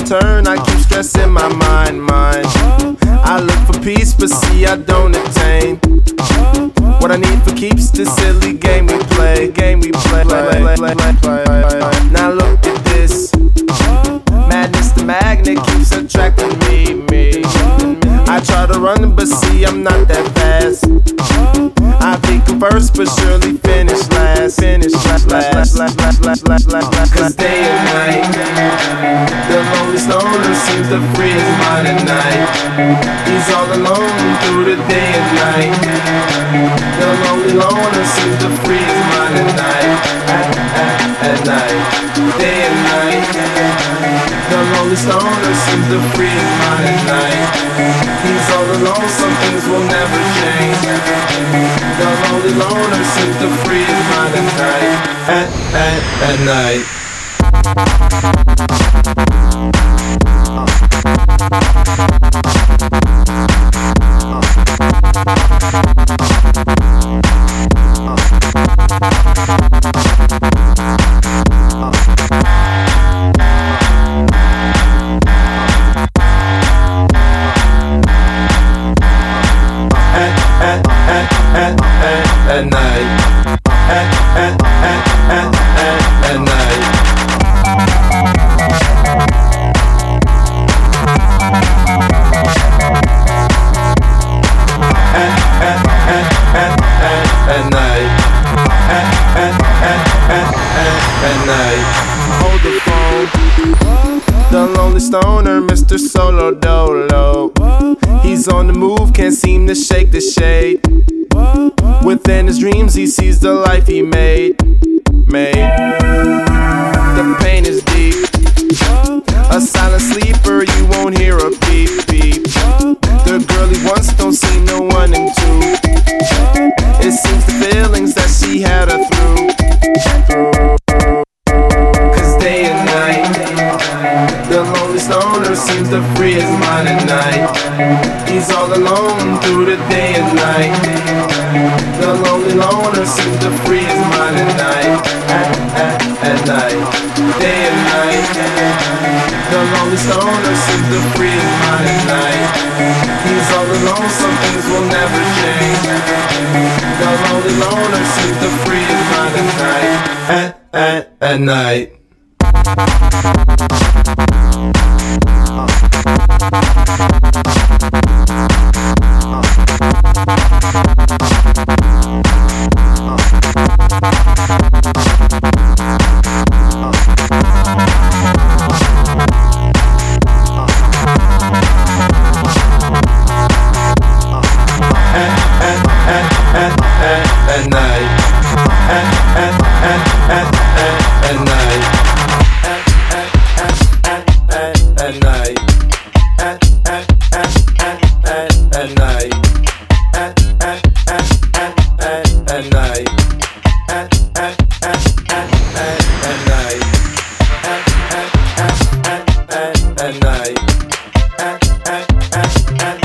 turn, I keep stressing my mind. I look for peace, but see I don't attain. What I need for keeps this silly game we play. Now look at this. Madness, the magnet keeps attracting me. I try to run, but see I'm not that fast. I think first, but surely finish last. Cause day and night, the lonely stoner seems to free his mind at night. He's all alone through the day and night. The lonely loner seems to free his mind at night. At night, day and night. The lonely stoner seems to free his mind at night. He's all alone, some things will never change. The lonely loner seems to free his mind at night. At night. At night. At night. At night. Hold the phone. The lonely stoner, Mr. Solo Dolo. He's on the move, can't seem to shake the shade. Within his dreams, he sees the life he made. The pain is deep. A silent sleeper, you won't hear a beep. The girl he wants don't see no one in two. It seems the feelings that she had her through. Cause day and night, the lonely stoner seems to free his mind at night. He's all alone through the day and night. The lonely loner seems to free his mind at night. At night, day and night. The lonely stoner seems to free his mind at night. He's all alone, some things will never change. The lonely loner seems to free his mind at night. At night. At night. At night. At night. At night. At night. At night.